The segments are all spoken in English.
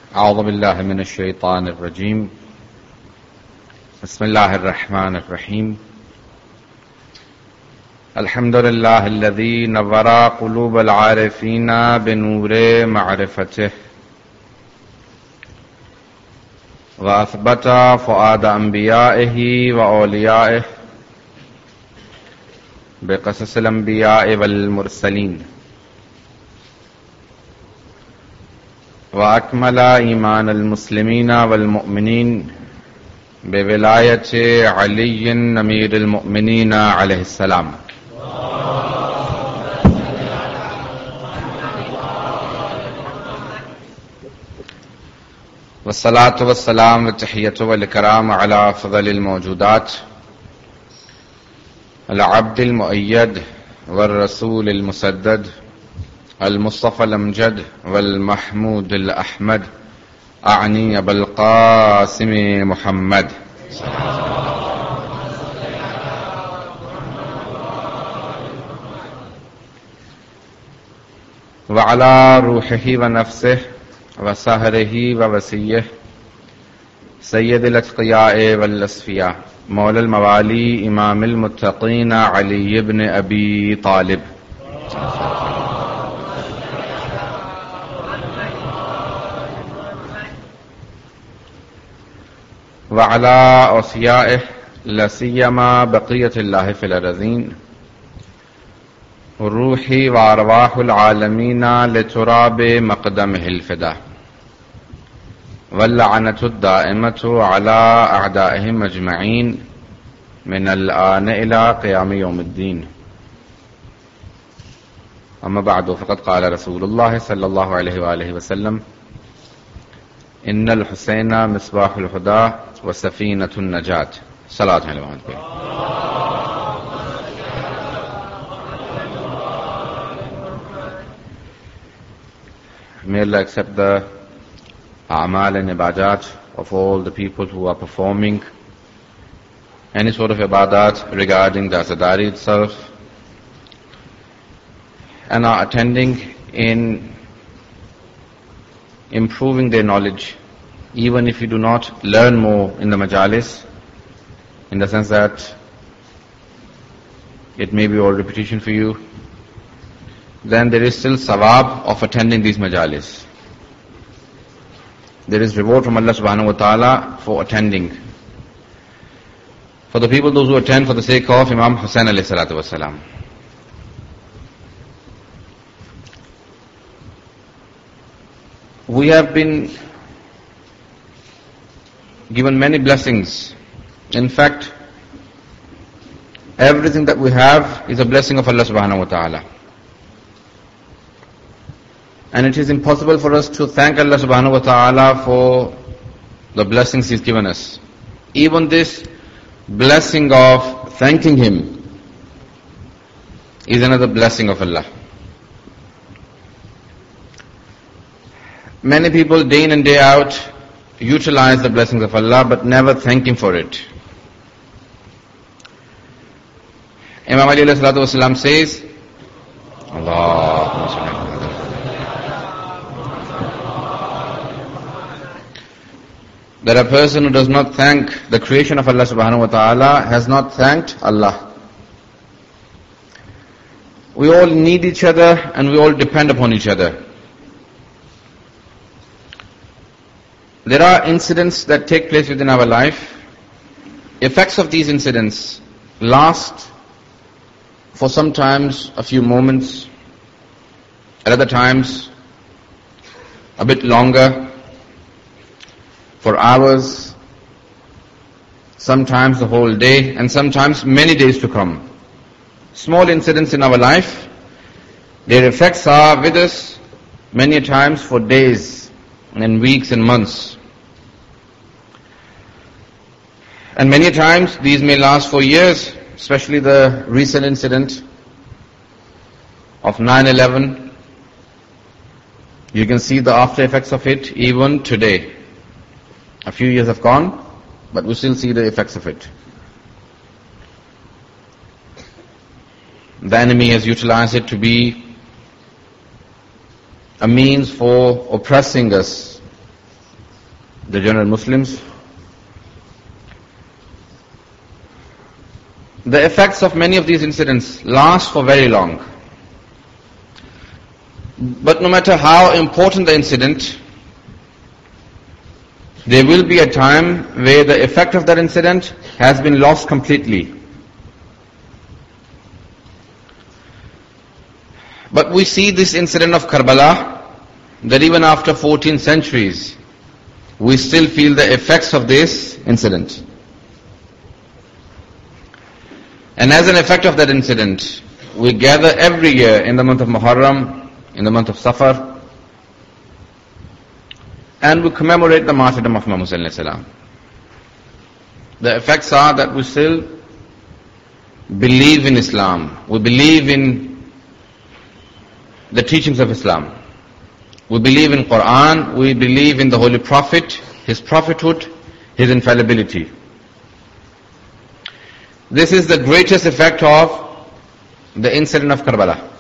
أعوذ بالله من الشيطان الرجيم. بسم الله الرحمن الرحيم. الحمد لله الذي نور قلوب العارفين بنور معرفته وأثبت فؤاد أنبيائه وأوليائه بقصص الأنبياء والمرسلين، وأكمل إيمان المسلمين والمؤمنين بولاية علي أمير المؤمنين عليه السلام. والصلاة والسلام والتحية والإكرام على أفضل الموجودات، العبد المؤيد والرسول المسدد، المصطفى الأمجد والمحمود الأحمد، أعني أبا القاسم محمد وعلى روحه ونفسه وسهره ووسيه سيد الأتقياء والأصفياء مولى الموالي إمام المتقين علي بن أبي طالب وعلى أوصيائه لا سيما بقية الله في الأرضين، الروح وأرواح العالمين لتراب مقدمه الفداء، واللعنة الدائمة على أعدائهم أجمعين من الآن إلى قيام يوم الدين. أما بعد، فقد قال رسول الله صلى الله عليه وآله وسلم: إن الحسين مصباح الهدى وسفينة النجاة. صلاة على محمد. May Allah accept the a'mal and ibadat of all the people who are performing any sort of ibadat regarding the Azadari itself and are attending in improving their knowledge, even if you do not learn more in the majalis, in the sense that it may be all repetition for you, then there is still sawab of attending these majalis. There is reward from Allah subhanahu wa ta'ala for attending. For the people, those who attend for the sake of Imam Hussain alayhi salatu wasalam. We have been given many blessings. In fact, everything that we have is a blessing of Allah subhanahu wa ta'ala. And it is impossible for us to thank Allah subhanahu wa ta'ala for the blessings He's given us. Even this blessing of thanking Him is another blessing of Allah. Many people day in and day out utilize the blessings of Allah but never thank Him for it. Imam Ali alayhi salatu wasalam says, Allahumma salli ala that a person who does not thank the creation of Allah subhanahu wa ta'ala has not thanked Allah. We all need each other and we all depend upon each other. There are incidents that take place within our life. Effects of these incidents last for sometimes a few moments, at other times a bit longer, for hours, sometimes the whole day, and sometimes many days to come. Small incidents in our life, their effects are with us many times for days and weeks and months. And many times these may last for years, especially the recent incident of 9/11. You can see the after effects of it even today. A few years have gone, but we still see the effects of it. The enemy has utilized it to be a means for oppressing us, the general Muslims. The effects of many of these incidents last for very long. But no matter how important the incident, there will be a time where the effect of that incident has been lost completely. But we see this incident of Karbala, that even after 14 centuries, we still feel the effects of this incident. And as an effect of that incident, we gather every year in the month of Muharram, in the month of Safar, and we commemorate the martyrdom of Imam Hussain alayhi salam. The effects are that we still believe in Islam. We believe in the teachings of Islam. We believe in Quran. We believe in the Holy Prophet, his prophethood, his infallibility. This is the greatest effect of the incident of Karbala.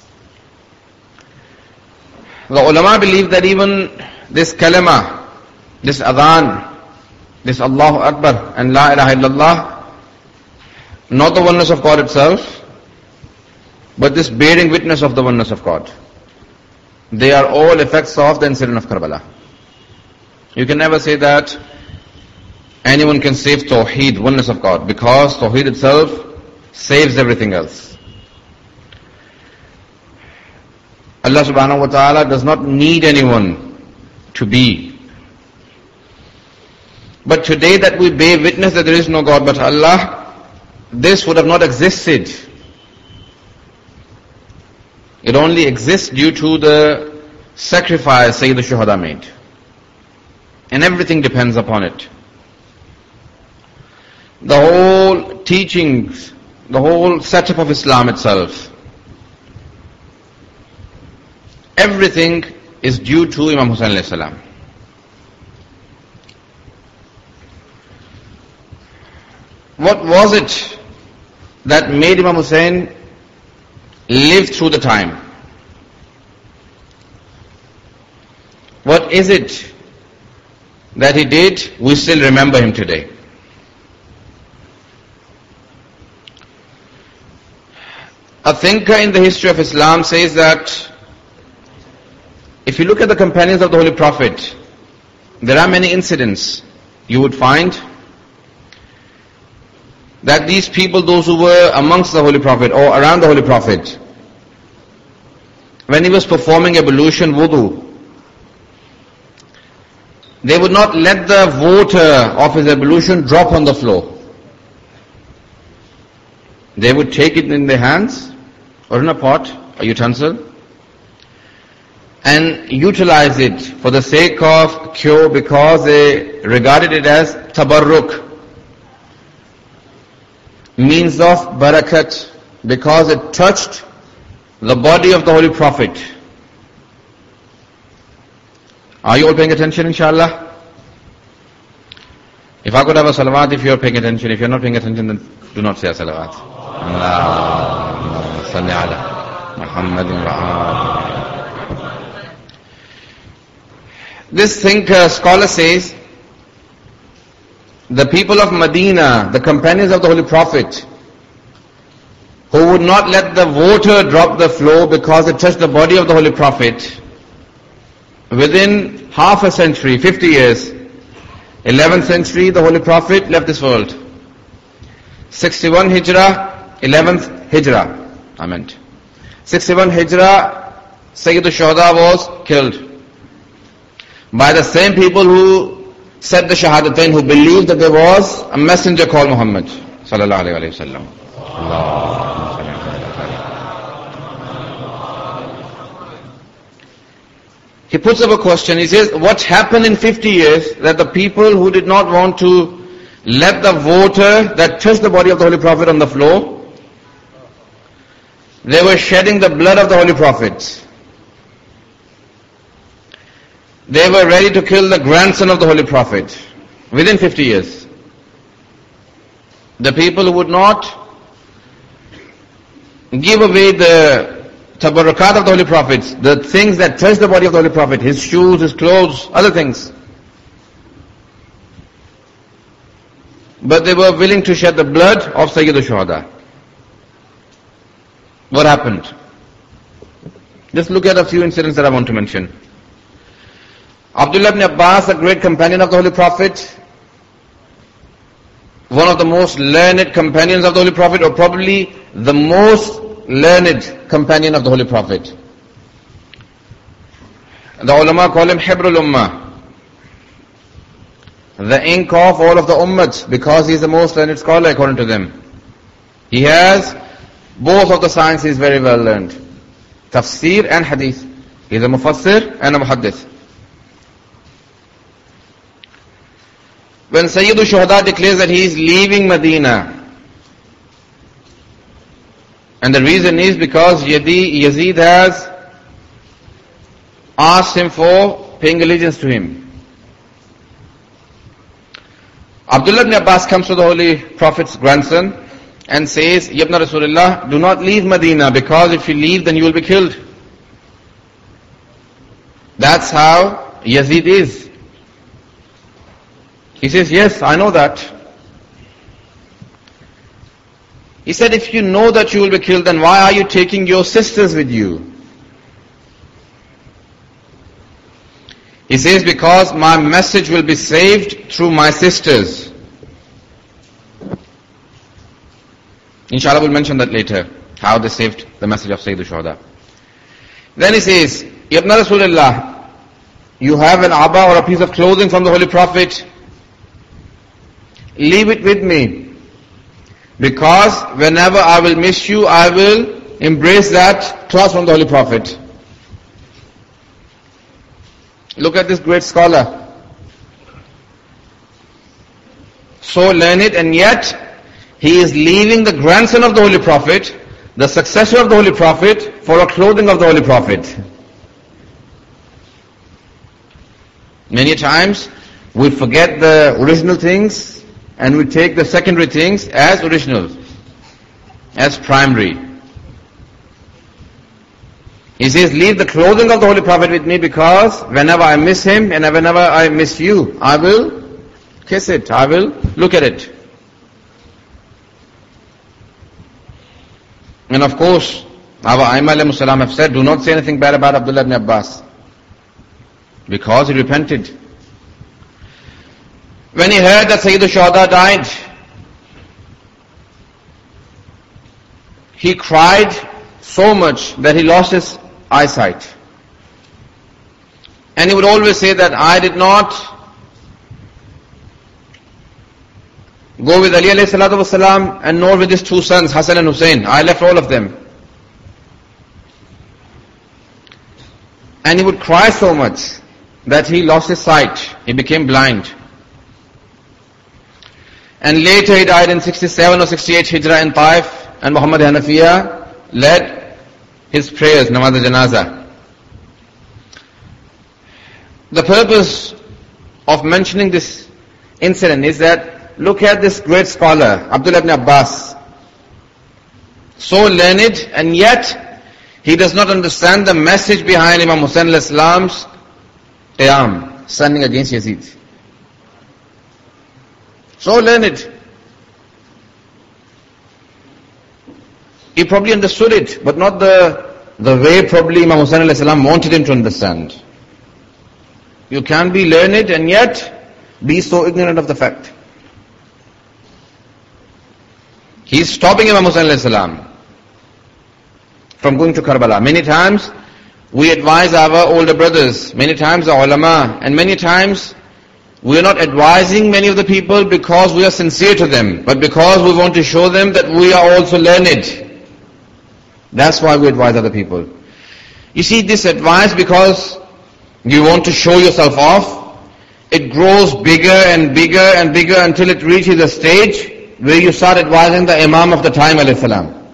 The ulama believe that even this kalima, this adhan, this Allahu Akbar and La ilaha illallah, not the oneness of God itself, but this bearing witness of the oneness of God, they are all effects of the incident of Karbala. You can never say that anyone can save Tawheed, oneness of God, because Tawheed itself saves everything else. Allah subhanahu wa ta'ala does not need anyone to be. But today that we bear witness that there is no God but Allah, this would have not existed. It only exists due to the sacrifice Sayyid al-Shuhada made. And everything depends upon it. The whole teachings, the whole setup of Islam itself, everything is due to Imam Hussain alayhi salam. What was it that made Imam Hussain live through the time? What is it that he did? We still remember him today. A thinker in the history of Islam says that if you look at the companions of the Holy Prophet, there are many incidents. You would find that these people, those who were amongst the Holy Prophet or around the Holy Prophet, when he was performing ablution, wudu, they would not let the water of his ablution drop on the floor. They would take it in their hands or in a pot, a utensil, and utilize it for the sake of cure, because they regarded it as tabarruk, means of barakat, because it touched the body of the Holy Prophet. Are you all paying attention, inshallah? If I could have a salawat, if you are paying attention. If you are not paying attention, then do not say a salawat. Allahumma salli ala Muhammadin wa ali. This scholar says, the people of Medina, the companions of the Holy Prophet, who would not let the water drop the floor because it touched the body of the Holy Prophet, within half a century, 50 years, 11th century, the Holy Prophet left this world. 61 Hijrah, 11th Hijrah, 61 Hijrah, Sayyid al-Shuhada was killed by the same people who said the Shahadatain, who believed that there was a messenger called Muhammad sallallahu alayhi wa sallam. He puts up a question. He says, what happened in 50 years that the people who did not want to let the water that touched the body of the Holy Prophet on the floor, they were shedding the blood of the Holy Prophet. They were ready to kill the grandson of the Holy Prophet within 50 years. The people who would not give away the tabarrukat of the Holy Prophets, the things that touch the body of the Holy Prophet, his shoes, his clothes, other things, but they were willing to shed the blood of Sayyid al-Shuhada. What happened? Just look at a few incidents that I want to mention. Abdullah ibn Abbas, a great companion of the Holy Prophet, one of the most learned companions of the Holy Prophet, or probably the most learned companion of the Holy Prophet. The ulama call him Hibrul Ummah, the ink of all of the ummahs, because he is the most learned scholar according to them. He has both of the sciences very well learned, tafsir and hadith. He is a mufassir and a muhaddith. When Sayyid al-Shuhada declares that he is leaving Medina, and the reason is because Yazid has asked him for paying allegiance to him. Abdullah ibn Abbas comes to the Holy Prophet's grandson and says, Ibn Rasulullah, do not leave Medina, because if you leave then you will be killed. That's how Yazid is. He says, yes, I know that. He said, if you know that you will be killed, then why are you taking your sisters with you? He says, because my message will be saved through my sisters. Inshallah, we'll mention that later, how they saved the message of Sayyid al-Shuhada. Then he says, Ibn Rasulullah, you have an abba or a piece of clothing from the Holy Prophet. Leave it with me, because whenever I will miss you, I will embrace that cloth from the Holy Prophet. Look at this great scholar. So learned, and yet he is leaving the grandson of the Holy Prophet, the successor of the Holy Prophet, for a clothing of the Holy Prophet. Many times we forget the original things and we take the secondary things as original, as primary. He says, leave the clothing of the Holy Prophet with me, because whenever I miss him and whenever I miss you, I will kiss it, I will look at it. And of course, our Aimma alayhimus salam have said, do not say anything bad about Abdullah ibn Abbas, because he repented. When he heard that Sayyid al-Shuhada died, he cried so much that he lost his eyesight. And he would always say that I did not go with Ali alayhi salatu wasalam, and nor with his two sons, Hassan and Hussein. I left all of them. And he would cry so much that he lost his sight. He became blind. And later he died in 67 or 68 Hijrah in Taif, and Muhammad Hanafiya led his prayers, Namaz al-Janaza. The purpose of mentioning this incident is that, look at this great scholar, Abdullah ibn Abbas. So learned, and yet he does not understand the message behind Imam Hussain al-Islam's qiyam, standing against Yazid. So learned. He probably understood it, but not the way probably Imam Hussain alayhi salam wanted him to understand. You can be learned and yet be so ignorant of the fact. He is stopping Imam Hussain alayhi salam from going to Karbala. Many times we advise our older brothers, many times the ulama, and many times we are not advising many of the people because we are sincere to them, but because we want to show them that we are also learned. That's why we advise other people. You see, this advice, because you want to show yourself off, it grows bigger and bigger and bigger until it reaches a stage where you start advising the Imam of the time, alayhi salam.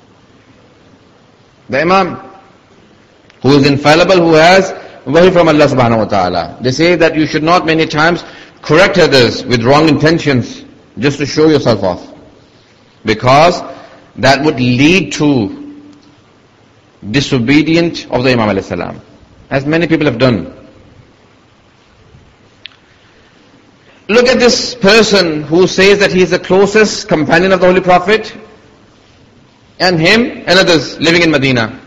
The Imam, who is infallible, who has wahi from Allah subhanahu wa ta'ala. They say that you should not many times correct others with wrong intentions just to show yourself off, because that would lead to disobedience of the Imam alayhi salam, as many people have done. Look at this person who says that he is the closest companion of the Holy Prophet, and him and others living in Medina.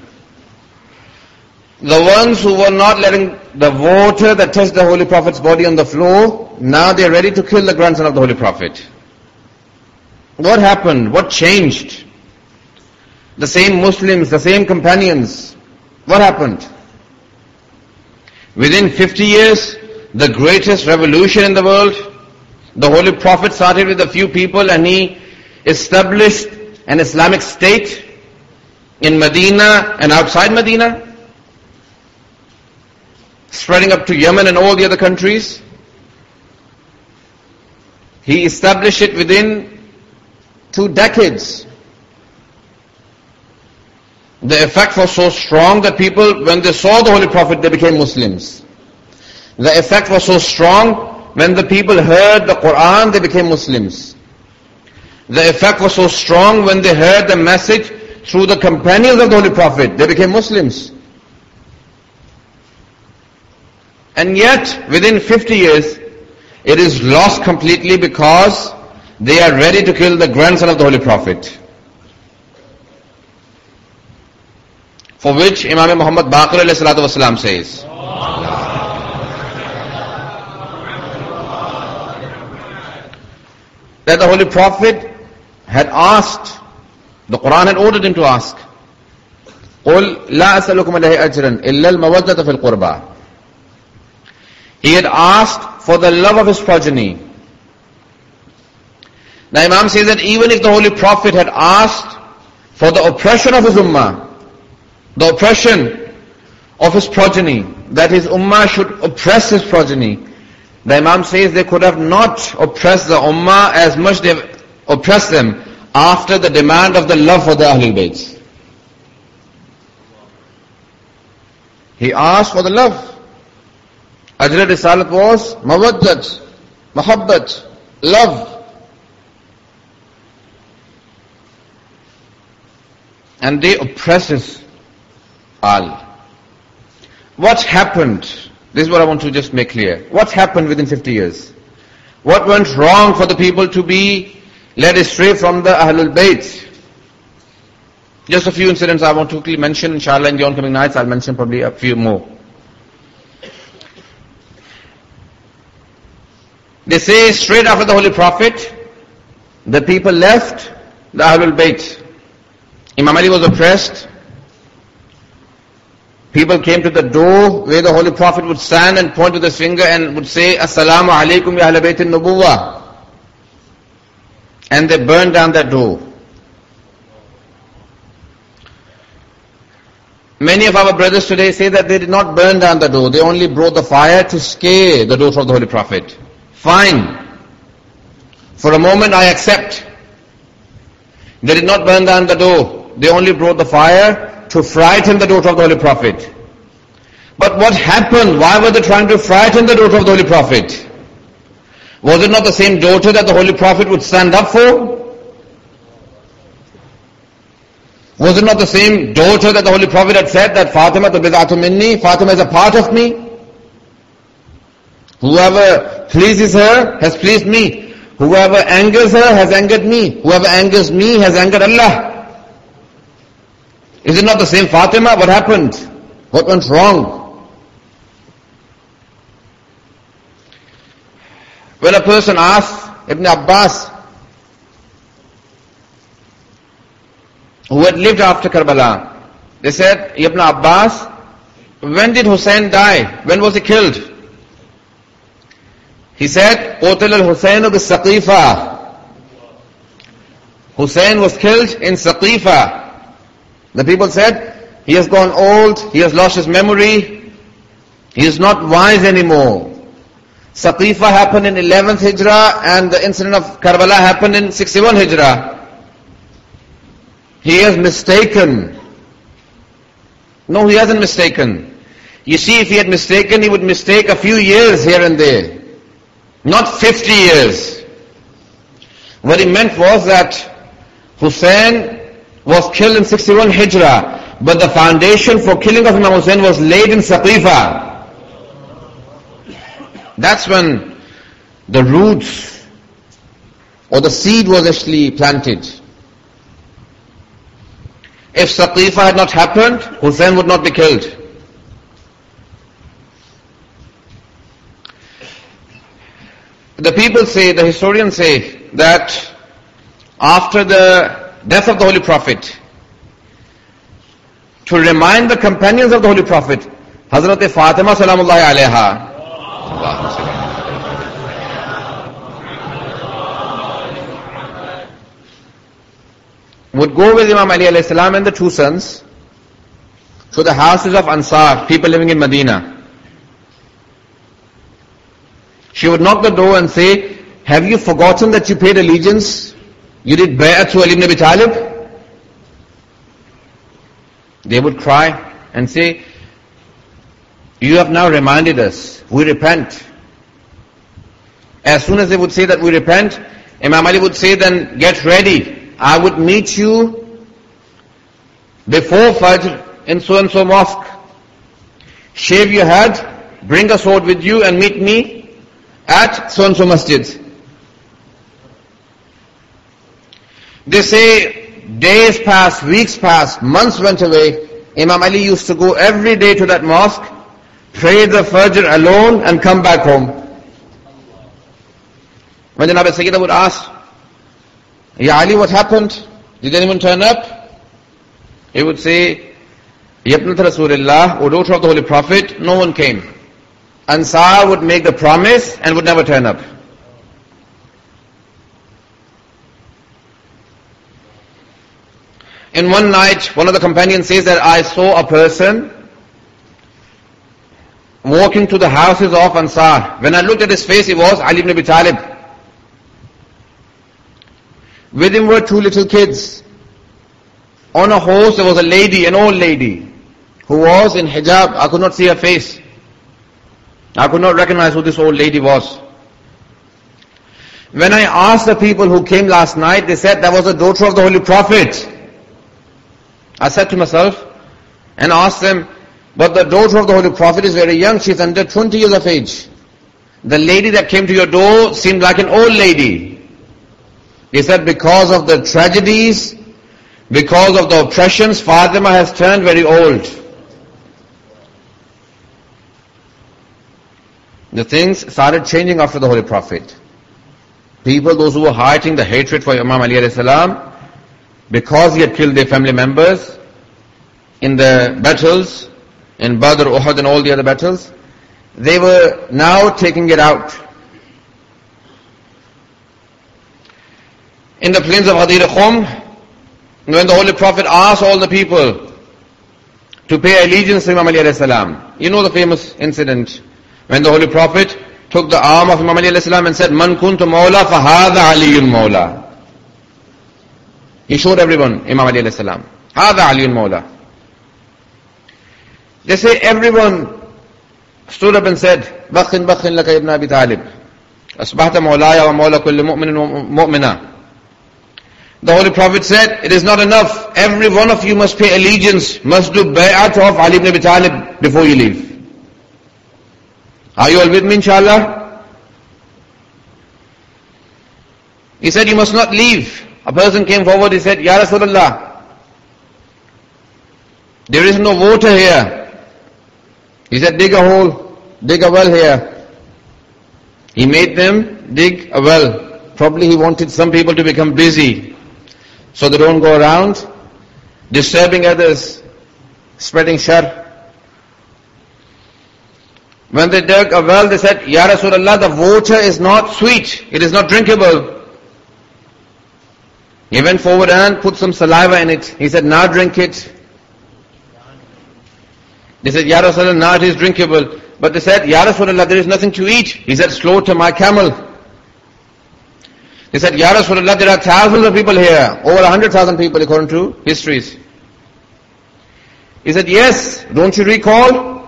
The ones who were not letting the water that touched the Holy Prophet's body on the floor, now they are ready to kill the grandson of the Holy Prophet. What happened? What changed? The same Muslims, the same companions. What happened? Within 50 years, the greatest revolution in the world, the Holy Prophet started with a few people and he established an Islamic state in Medina and outside Medina, spreading up to Yemen and all the other countries. He established it within 2 decades. The effect was so strong that people, when they saw the Holy Prophet, they became Muslims. The effect was so strong, when the people heard the Quran, they became Muslims. The effect was so strong, when they heard the message through the companions of the Holy Prophet, they became Muslims. And yet, within 50 years, it is lost completely because they are ready to kill the grandson of the Holy Prophet. For which Imam Muhammad Baqir alayhi salatu wasalam says, that the Holy Prophet had asked, the Quran had ordered him to ask, قُلْ لَا أَسْأَلُكُمْ عَلَيْهِ أَجْرًا إِلَّا الْمَوَدَّةَ فِي الْقُرْبَى. He had asked for the love of his progeny. The Imam says that even if the Holy Prophet had asked for the oppression of his ummah, the oppression of his progeny, that his ummah should oppress his progeny, the Imam says they could have not oppressed the ummah as much they have oppressed them after the demand of the love for the Ahlul Bayt. He asked for the love. Ajr Risalat was mawaddat, mahabbat, love. And they oppress his al. What happened? This is what I want to just make clear. What happened within 50 years? What went wrong for the people to be led astray from the Ahlul Bayt? Just a few incidents I want to quickly mention. Inshallah, in the oncoming nights, I'll mention probably a few more. They say straight after the Holy Prophet, the people left the Ahlul Bayt. Imam Ali was oppressed. People came to the door where the Holy Prophet would stand and point with his finger and would say, Assalamu alaikum ya Ahl Bayt al-Nubuwwah. And they burned down that door. Many of our brothers today say that they did not burn down the door. They only brought the fire to scare the daughter of the Holy Prophet. Fine. For a moment I accept. They did not burn down the door. They only brought the fire to frighten the daughter of the Holy Prophet. But what happened? Why were they trying to frighten the daughter of the Holy Prophet? Was it not the same daughter that the Holy Prophet would stand up for? Was it not the same daughter that the Holy Prophet had said that Fatima tu bid'atu minni, Fatima is a part of me? Whoever pleases her has pleased me. Whoever angers her has angered me. Whoever angers me has angered Allah. Is it not the same Fatima? What happened? What went wrong? When a person asked Ibn Abbas, who had lived after Karbala, they said, Ibn Abbas, when did Hussein die? When was he killed? He said, قُتِلَ الْحُسَيْنُ بِالسَّقِيفَةِ. Hussein was killed in Saqifa. The people said, he has gone old, he has lost his memory, he is not wise anymore. Saqifa happened in 11th Hijrah and the incident of Karbala happened in 61 Hijrah. He has mistaken. No, he hasn't mistaken. You see, if he had mistaken, he would mistake a few years here and there. Not 50 years. What he meant was that Hussein was killed in 61 Hijrah, but the foundation for killing of Imam Hussein was laid in Saqifa. That's when the roots or the seed was actually planted. If Saqifa had not happened, Hussein would not be killed. The people say, the historians say, that after the death of the Holy Prophet, to remind the companions of the Holy Prophet, Hazrat Fatima salamullahi alayha would go with Imam Ali alayhi salam and the two sons to the houses of Ansar, people living in Medina. She would knock the door and say, have you forgotten that you paid allegiance? You did bay'at to Ali ibn Abi Talib? They would cry and say, you have now reminded us, we repent. As soon as they would say that we repent, Imam Ali would say, then get ready. I would meet you before Fajr in so and so mosque. Shave your head, bring a sword with you and meet me at so and so masjid. They say days passed, weeks passed, months went away. Imam Ali used to go every day to that mosque, pray the Fajr alone and come back home. When the Nabi Sayyidah would ask, Ya Ali, what happened? Did anyone turn up? He would say, Yabnat Rasulullah, O daughter of the Holy Prophet, no one came. Ansar would make the promise and would never turn up. In one night, one of the companions says that I saw a person walking to the houses of Ansar. When I looked at his face, it was Ali ibn Abi Talib. With him were two little kids. On a horse there was a lady, an old lady, who was in hijab. I could not see her face. I could not recognize who this old lady was. When I asked the people who came last night, they said that was the daughter of the Holy Prophet. I said to myself and asked them, but the daughter of the Holy Prophet is very young, she's under 20 years of age. The lady that came to your door seemed like an old lady. He said, because of the tragedies, because of the oppressions, Fatima has turned very old. The things started changing after the Holy Prophet. People, those who were hiding the hatred for Imam Ali alayhi salam, because he had killed their family members in the battles, in Badr, Uhud and all the other battles, they were now taking it out. In the plains of Ghadir Khum, when the Holy Prophet asked all the people to pay allegiance to Imam Ali alayhi salam, you know the famous incident, when the Holy Prophet took the arm of Imam Ali alayhi salam and said, Man kuntu mawla fahadha aliyun mawla. He showed everyone Imam Ali alayhi salam. Hadha aliyun mawla. They say everyone stood up and said, Bakhin bakhin laka ibn Abi Talib. Asbahta mawlaya wa mawla kulli mu'minin wa mu'mina. The Holy Prophet said, it is not enough. Every one of you must pay allegiance, must do bay'at of Ali ibn Abi Talib before you leave. Are you all with me, inshallah? He said, you must not leave. A person came forward, he said, Ya Rasulullah, there is no water here. He said, dig a hole, dig a well here. He made them dig a well. Probably he wanted some people to become busy, so they don't go around disturbing others, spreading shar. When they dug a well, they said, Ya Rasulullah, the water is not sweet, it is not drinkable. He went forward and put some saliva in it. He said, now drink it. They said, Ya Rasulullah, now it is drinkable. But they said, Ya Rasulullah, there is nothing to eat. He said, slaughter my camel. They said, Ya Rasulullah, there are thousands of people here, over 100,000 people according to histories. He said, yes, don't you recall?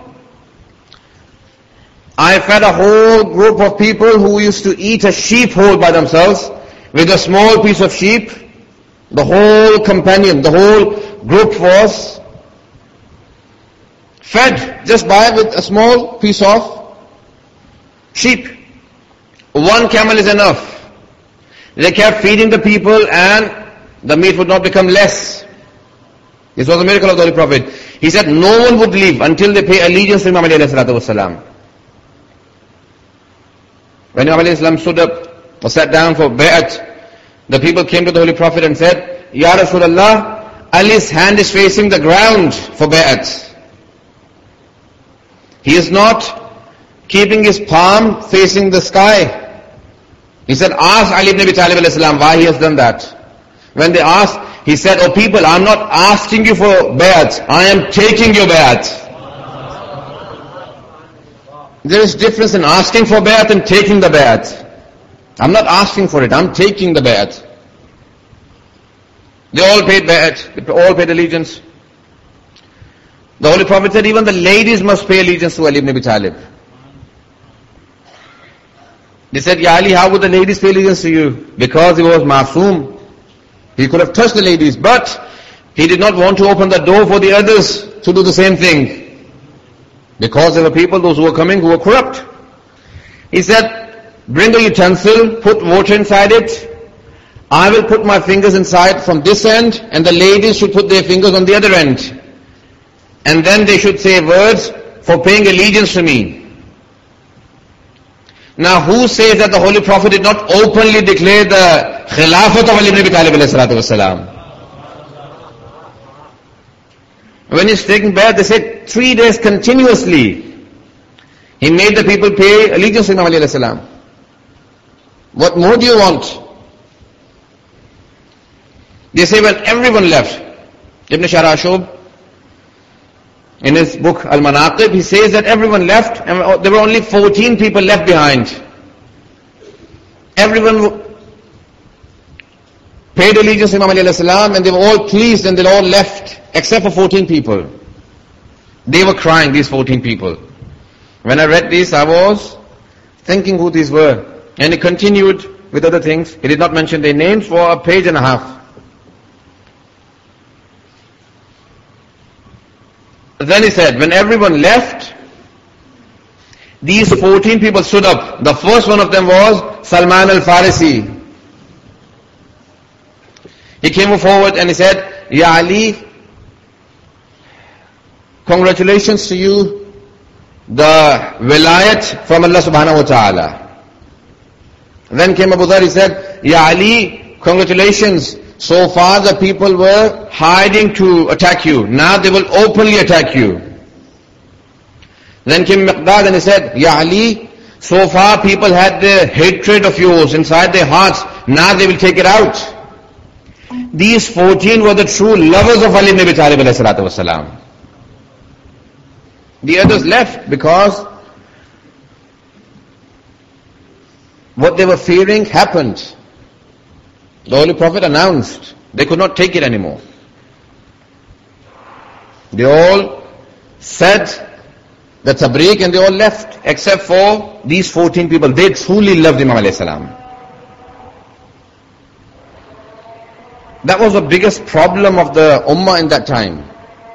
I fed a whole group of people who used to eat a sheep whole by themselves, with a small piece of sheep. The whole companion, the whole group was fed just by with a small piece of sheep. One camel is enough. They kept feeding the people and the meat would not become less. This was a miracle of the Holy Prophet. He said no one would leave until they pay allegiance to Imam Ali alayhi salatu wasalam. When Imam alayhi salam stood up or sat down for bay'at, the people came to the Holy Prophet and said, Ya Rasulullah, Ali's hand is facing the ground for bay'at. He is not keeping his palm facing the sky. He said, ask Ali ibn Abi Talib alayhi salam why he has done that. When they asked, he said, oh people, I am not asking you for bay'at, I am taking your bay'at. There is difference in asking for bay'at and taking the bay'at. I'm not asking for it, I'm taking the bay'at. They all paid bay'at, they all paid allegiance. The Holy Prophet said even the ladies must pay allegiance to Ali ibn Abi Talib. They said, Ya Ali, how would the ladies pay allegiance to you? Because he was masoom. He could have touched the ladies, but he did not want to open the door for the others to do the same thing. Because there were people, those who were coming, who were corrupt. He said, bring a utensil, put water inside it. I will put my fingers inside from this end, and the ladies should put their fingers on the other end. And then they should say words for paying allegiance to me. Now who says that the Holy Prophet did not openly declare the Khilafat of Ali ibn Abi Talib alayhi salatu wasalam? When he's taking bay'at, they said 3 days continuously. He made the people pay allegiance to Imam Ali alayhi salam. What more do you want? They say when everyone left, Ibn Shara Ashub, in his book Al-Manaqib, he says that everyone left and there were only 14 people left behind. Everyone paid allegiance to Imam Ali alayhi salam and they were all pleased and they all left except for 14 people. They were crying, these 14 people. When I read this, I was thinking who these were. And he continued with other things. He did not mention their names for a page and a half. Then he said, when everyone left, these 14 people stood up. The first one of them was Salman al-Farisi. He came forward and he said, Ya Ali, congratulations to you, the wilayat from Allah subhanahu wa ta'ala. Then came Abu Dhar, he said, Ya Ali, congratulations. So far the people were hiding to attack you. Now they will openly attack you. Then came Miqdad and he said, Ya Ali, so far people had the hatred of yours inside their hearts. Now they will take it out. These 14 were the true lovers of Ali ibn Abi Talib alayhi salatu wasalam. The others left because what they were fearing happened. The Holy Prophet announced they could not take it anymore. They all said the tabreek and they all left except for these 14 people. They truly loved Imam alayhi salam. That was the biggest problem of the ummah in that time.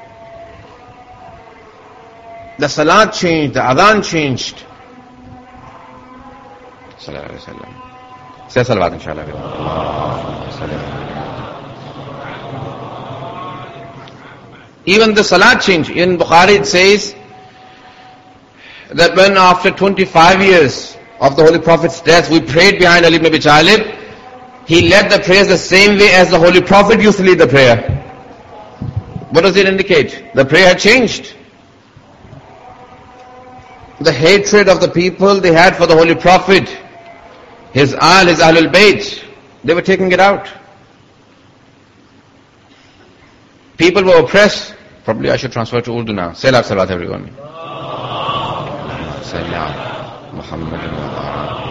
The salat changed, the adhan changed. Sallallahu alayhi wa sallam. Say salawat inshallah. Even the salat changed. In Bukhari it says that when after 25 years of the Holy Prophet's death we prayed behind Ali ibn Abi Talib, he led the prayers the same way as the Holy Prophet used to lead the prayer. What does it indicate? The prayer had changed. The hatred of the people they had for the Holy Prophet, his Ahlul Bayt, they were taking it out. People were oppressed. Probably I should transfer to Urdu now. Say Salat everyone. Muhammad